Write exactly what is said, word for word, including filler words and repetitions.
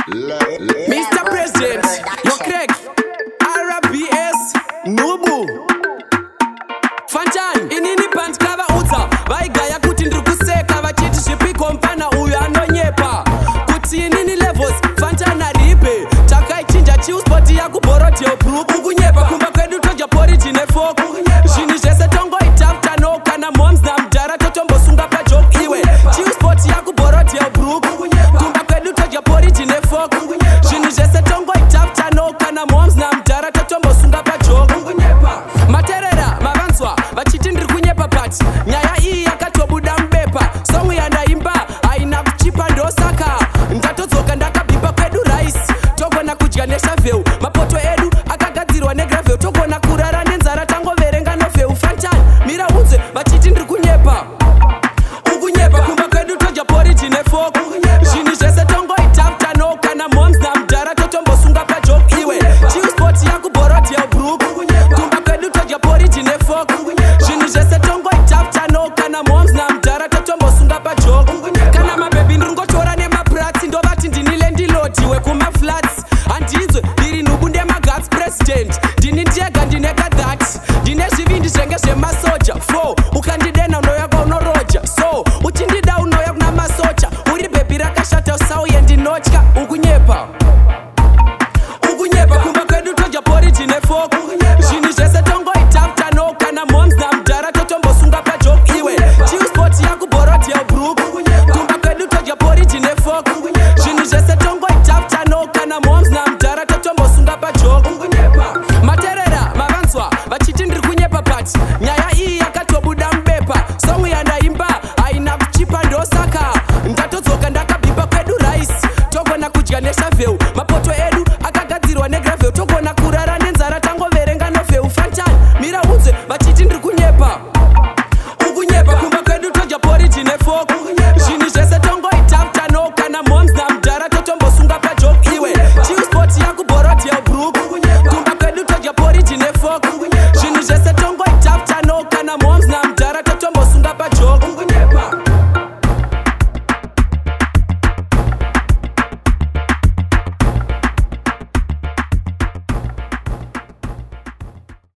Mister President, yo Craig, R B S, Nubu Fantan, inini pants cover uta vaigaya kuti ndiri kuseka vachiti zvipiko mfana uyu anonyepa kuti inini levels Fantan aripe takaichinja chiuspoti yakuboroti yobruku kunyepa kumba kwedu toja poriji nefoku zvinhu zvese tongoitafuta no kana moms namudhara totombosunga pajoke iwe chiuspoti yakuboroti yobruku kumba kwedu toja poriji nefoku zvinhu zvese tongoitafuta no kana moms namudhara totombosunga pajoke materera mavanzwa vachiti ndiri kunyepa pati nyaya iyi yakatobuda mubepa songu yandaimba haina kuchipa ndosaka ndatodzoka ndakabhimba kwedu raisi togona kudya neshavheu mapoto edu akagadzirwa negravheu togona kurara nenzara tangoverenga novheu Fantan mira unzwe vachiti ndiri kunyepa ukunyepa kumba kwedu todya poriji nefoku zvinhu zvese tongoitafuta no kana moms namudhara totombosunga pajoke iwe chiuspoti yakuboroti yobruku kumba kwedu todya poriji nefoku zvinhu zvese tongoitafuta no kana moms namudhara totombosunga pajoke kana mabhebi ndiringotora nemapurats ndovati ndinile ndilodiwe kumaflats handinzwe ndiri nubu ndemagats president ndini ndiyega ndinekadhat ndine zvivindi zvenge zvemasoja four ukandidena unoyakwa unoroja so uchindida unoya kuna masoja uri bhebi rakashata usauye ndinotya ukunyepa ukunyepa kumba kwedu todya poriji nefoku zvinhu zvese tongoitafuta no kana moms namudhara totombosunga pajoke iwe chiuspoti yakuboroti yobruku kumba kwedu todya poriji nefoku zvinhu zvese tongoitafuta no kana moms namudhara totombosunga pajoke materera mavanzwa vachiti ndiri kunyepa pati nyaya iyi yakatobuda mubepa songu yandaimba haina kuchipa ndosaka ndatodzoka ndakabhimba kwedu raisi togona kudya neshavheu